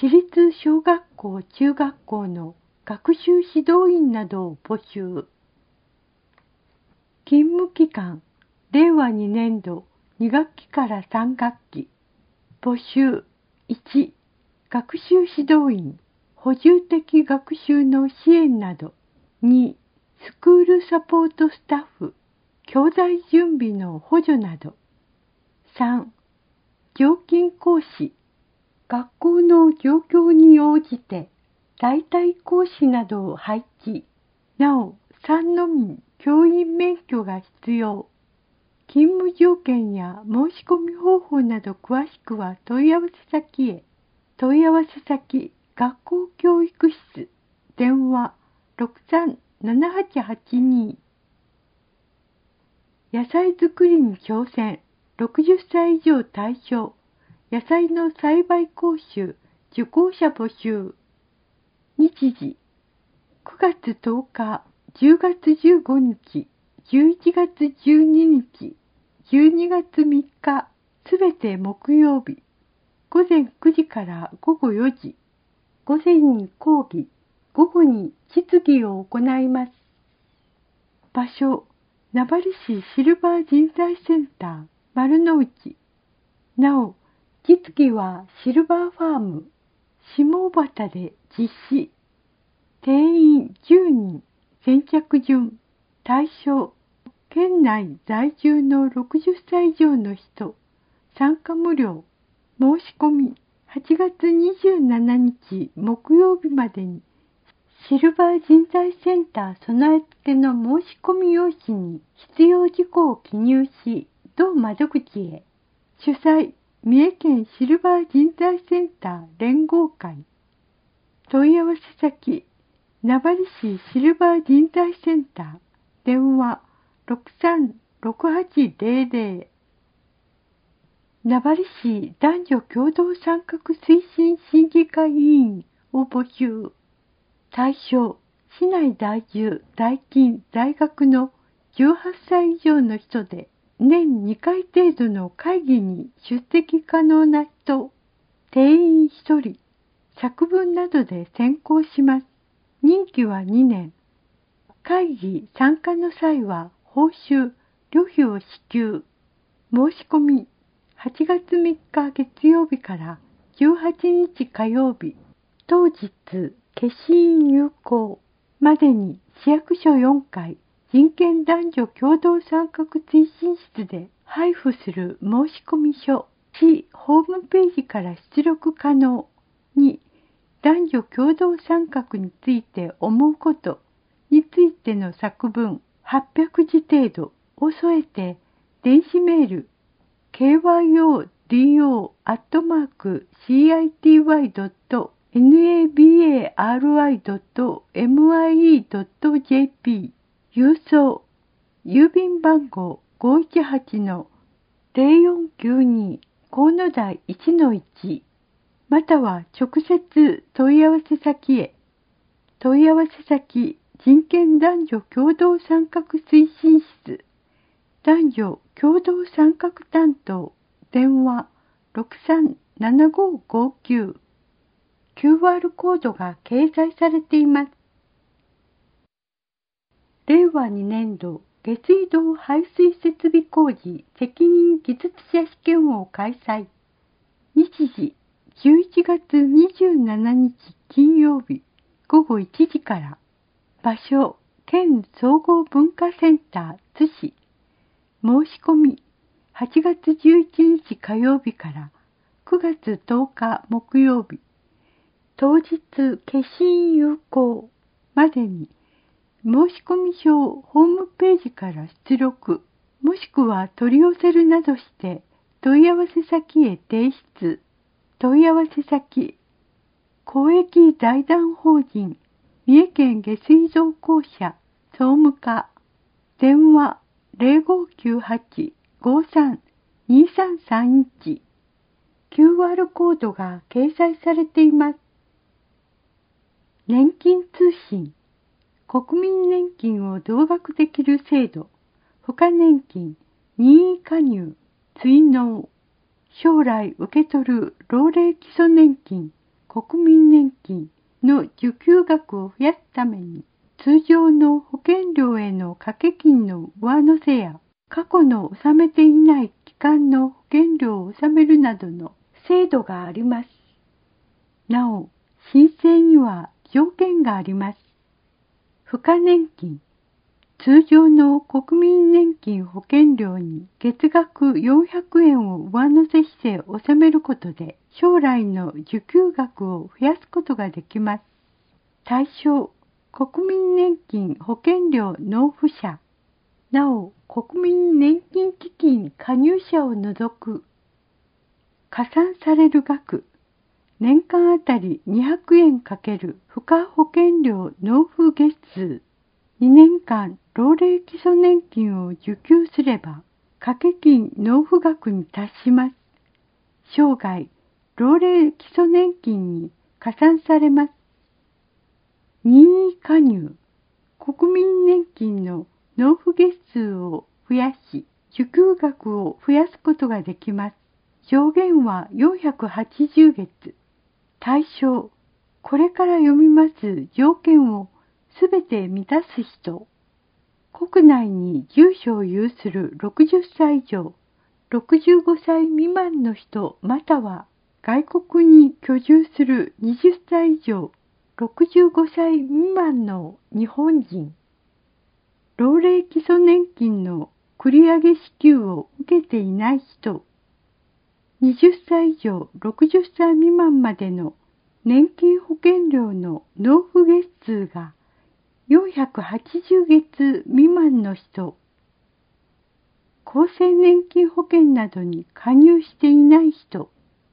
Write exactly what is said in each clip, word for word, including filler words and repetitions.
私立小学校・中学校の学習指導員などを募集。勤務期間、れいわにねんどにがっきからさんがっき。募集。いち、学習指導員、補充的学習の支援など。に、スクールサポートスタッフ、教材準備の補助など。さん、常勤講師、学校の状況に応じて代替講師などを配置。なお、さんのみ教員免許が必要。勤務条件や申し込み方法など詳しくは問い合わせ先へ。問い合わせ先、学校教育室、電話ろくさんななはちはちに。野菜作りに挑戦、ろくじゅっさい以上対象。野菜の栽培講習、受講者募集。日時、くがつとおか、じゅうがつじゅうごにち、じゅういちがつじゅうににち、じゅうにがつみっか、すべて木曜日。ごぜんくじからごごよじ。午前に講義、午後に質疑を行います。場所、名張市シルバー人材センター、丸の内。なお、実技はシルバーファーム、下畑で実施。定員じゅうにん、先着順。対象、県内在住のろくじゅっさい以上の人。参加無料。申し込み、はちがつにじゅうしちにち木曜日までに、シルバー人材センター備え付けの申し込み用紙に必要事項を記入し、同窓口へ。主催、三重県シルバー人材センター連合会。問い合わせ先、名張市シルバー人材センター、電話ろくさんろくはちぜろぜろ。名張市男女共同参画推進審議会委員を募集。対象、市内在住、在勤、在学のじゅうはっさい以上の人で、年にかい程度の会議に出席可能な人。定員ひとり。作文などで選考します。任期はにねん。会議参加の際は報酬、旅費を支給。申し込み、はちがつみっか月曜日からじゅうはちにち火曜日。当日、消印有効までに市役所よんかい人権男女共同参画推進室で配布する申込書。市ホームページから出力可能。に、男女共同参画について思うことについての作文はっぴゃくじ程度を添えて電子メール ケーワイオーディーオー アットマーク シーアイティーワイ ドット ナバリ ドット エムアイイー ドット ジェーピー 郵送郵便番号 ごーいちはちのゼロよんきゅうに 河野台 いちのいち または直接問い合わせ先へ。問い合わせ先、人権男女共同参画推進室、男女共同参画担当、電話ろくさんななごごきゅう。キューアール コードが掲載されています。れいわにねんど下水道排水設備工事責任技術者試験を開催。日時、じゅういちがつにじゅうしちにち金曜日ごごいちじから。場所、県総合文化センター津市。申し込み、はちがつじゅういちにち火曜日からくがつとおか木曜日。当日消印有効までに申込書をホームページから出力、もしくは取り寄せるなどして問い合わせ先へ提出。問い合わせ先、公益財団法人三重県下水道公社総務課。電話ゼロごきゅうはち ごさん にさんさんいち。キューアール コードが掲載されています。年金通信、国民年金を同額できる制度、付加年金、任意加入、追納、将来受け取る老齢基礎年金、 国民年金の受給額を増やすために、通常の保険料への掛け金の上乗せや、過去の納めていない期間の保険料を納めるなどの制度があります。なお、申請には条件があります。付加年金。通常の国民年金保険料に月額よんひゃくえんを上乗せして納めることで、将来の受給額を増やすことができます。対象、国民年金保険料納付者。なお、国民年金基金加入者を除く。加算される額。年間あたりにひゃくえん×付加保険料納付月数。にねんかん老齢基礎年金を受給すれば、掛け金納付額に達します。生涯、老齢基礎年金に加算されます。任意加入。国民年金の納付月数を増やし、受給額を増やすことができます。上限はよんひゃくはちじゅうげつ。対象、これから読みます条件をすべて満たす人。国内に住所を有するろくじゅっさい以上、ろくじゅうごさい未満の人または外国に居住するはたち以上、ろくじゅうごさい未満の日本人。老齢基礎年金の繰り上げ支給を受けていない人。はたち以上、ろくじゅっさい未満までの年金保険料の納付月数がよんひゃくはちじゅうげつ未満の人。厚生年金保険などに加入していない人。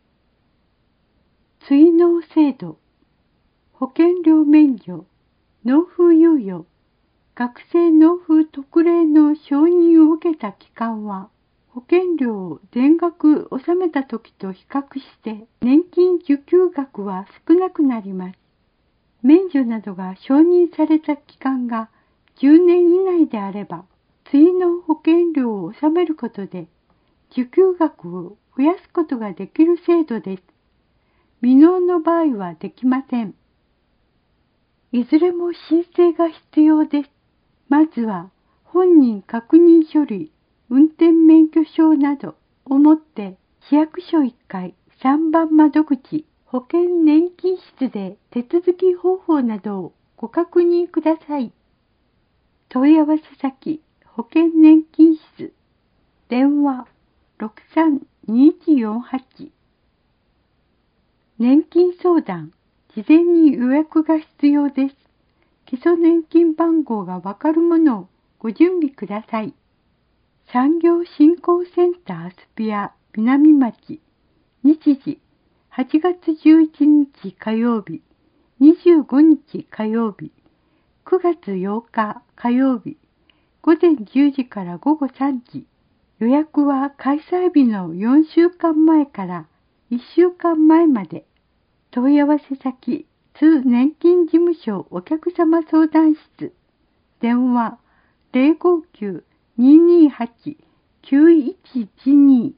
追納制度、保険料免除、納付猶予、学生納付特例の承認を受けた期間は、保険料を全額納めた時と比較して年金受給額は少なくなります。免除などが承認された期間がじゅうねん以内であれば、追納保険料を納めることで受給額を増やすことができる制度です。未納の場合はできません。いずれも申請が必要です。まずは本人確認書類、運転免許証などを持って市役所いっかいさんばん窓口保険年金室で手続き方法などをご確認ください。問い合わせ先保険年金室電話 ろくさんにいちよんはち。年金相談、事前に予約が必要です。基礎年金番号がわかるものをご準備ください。産業振興センタースピア南町、日時はちがつじゅういちにち火曜日、にじゅうごにち火曜日、くがつようか火曜日、午前じゅうじから午後さんじ。予約は開催日のよんしゅうかんまえからいっしゅうかんまえまで。問い合わせ先、津年金事務所お客様相談室。電話 ゼロごきゅう にーにーはち きゅういちいちに。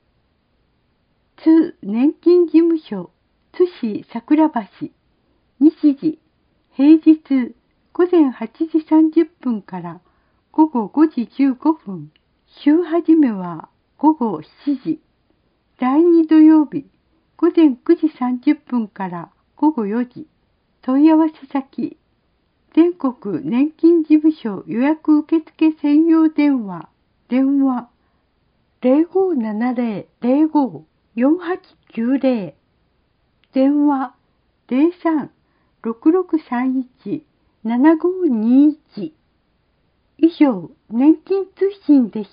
津年金事務所津市桜橋。日時、平日午前はちじさんじゅっぷんから午後ごじじゅうごふん。週始めは午後しちじ。だいに土曜日、午前くじさんじゅっぷんから午後よじ。問い合わせ先、全国年金事務所予約受付専用電話、電話ゼロごななゼロ ゼロご よんはちきゅうゼロ、電話ゼロさん ろくろくさんいち ななごにいち。以上、年金通信でした。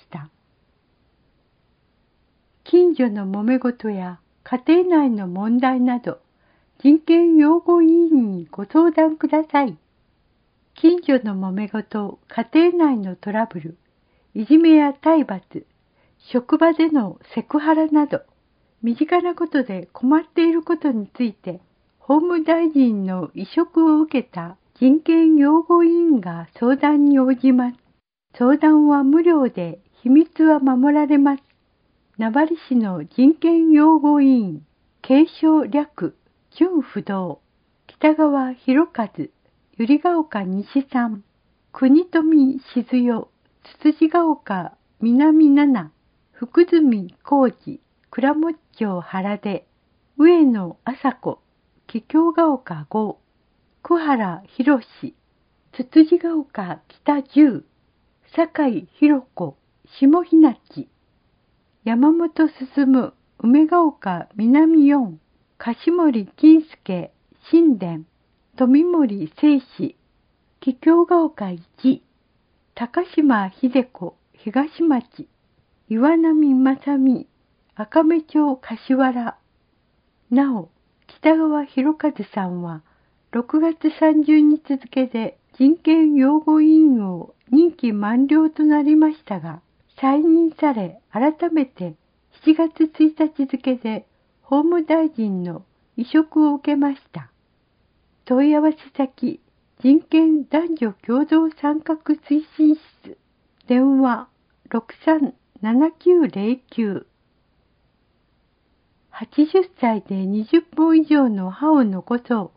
近所の揉め事や家庭内の問題など、人権擁護委員にご相談ください。近所の揉め事、家庭内のトラブル、いじめや体罰、職場でのセクハラなど、身近なことで困っていることについて、法務大臣の委嘱を受けた人権擁護委員が相談に応じます。相談は無料で秘密は守られます。名張市の人権擁護委員、継承略純不動、北川博和、百合ヶ丘西さん、国富静代、つつじが丘南七、福住浩二、倉持町原出、上野麻子、桔梗ヶ丘五、久原博士、つつじが丘北十、酒井弘子、下日向、山本進、梅ヶ丘南四、樫森金介、新田、富森聖子、桔梗ヶ丘一、高島秀子、東町、岩波正美、赤目町柏原。なお、北川博和さんは、ろくがつさんじゅうにち付で人権擁護委員を任期満了となりましたが、再任され、改めてしちがつついたち付で法務大臣の委嘱を受けました。問い合わせ先、人権男女共同参画推進室、電話ろくさんななきゅうゼロきゅう。はちじゅっさいでにじゅっぽん以上の歯を残そう。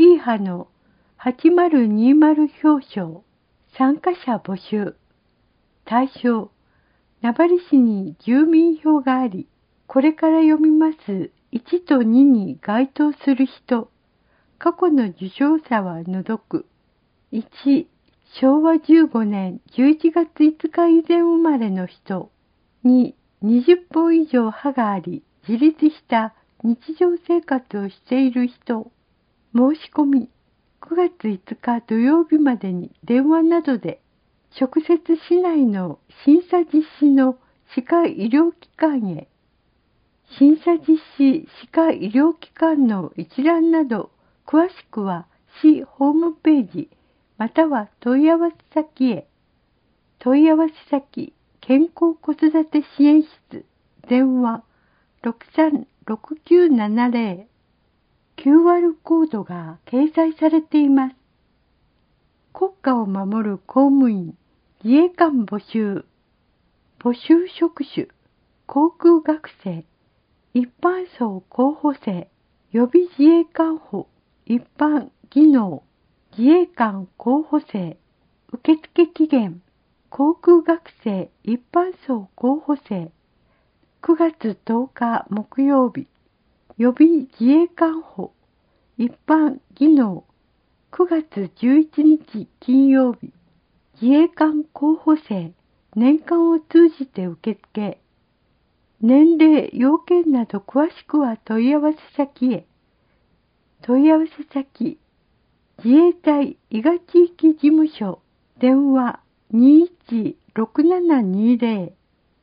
いい歯のはちまるにまる表彰。参加者募集。対象、名張市に住民票があり、これから読みますいちとにに該当する人。過去の受賞者は除く。いち、しょうわじゅうごねんじゅういちがついつか以前生まれの人。に、にじゅっぽん以上歯があり、自立した日常生活をしている人。申し込み、くがついつか土曜日までに電話などで、直接市内の審査実施の歯科医療機関へ。審査実施歯科医療機関の一覧など、詳しくは市ホームページ、または問い合わせ先へ。問い合わせ先、健康子育て支援室、電話ろくさんろくきゅうななゼロ。キューアール コードが掲載されています。国家を守る公務員、自衛官募集。募集職種、航空学生、一般層候補生、予備自衛官補、一般技能、自衛官候補生、受付期限、航空学生一般層候補生、くがつとおか木曜日、予備自衛官補、一般技能、くがつじゅういちにち金曜日、自衛官候補生、年間を通じて受付。年齢、要件など詳しくは問い合わせ先へ。問い合わせ先、自衛隊伊賀地域事務所、電話にいちろくななにゼロ。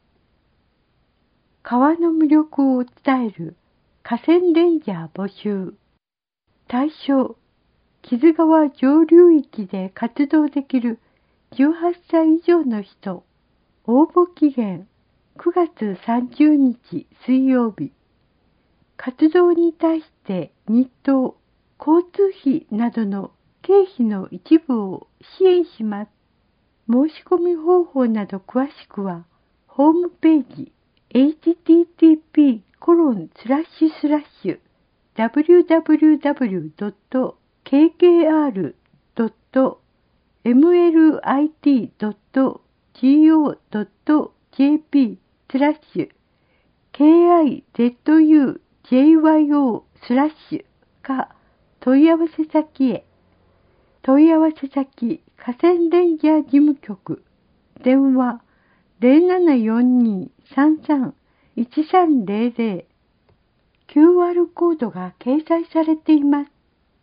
川の魅力を伝える河川レンジャー募集。対象、木津川上流域で活動できるじゅうはっさい以上の人。応募期限くがつさんじゅうにち水曜日。活動に対して日当、交通費などの経費の一部を支援します。申し込み方法など詳しくは、ホームページ エイチティーティーピーコロンスラッシュスラッシュダブリューダブリューダブリュードットケーケーアールドットエムエルアイティードットジーオードットジェーピー スラッシュ ケーアイゼットユージェイワイオー スラッシュか問い合わせ先へ。問い合わせ先、河川レンジャー事務局、電話ゼロななよんにーさんさんいちさんゼロゼロ。キューアール コードが掲載されています。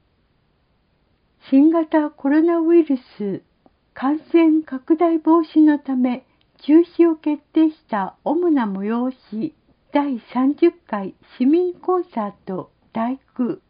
新型コロナウイルス感染拡大防止のため中止を決定した主な催しだいさんじゅっかい市民コンサート第九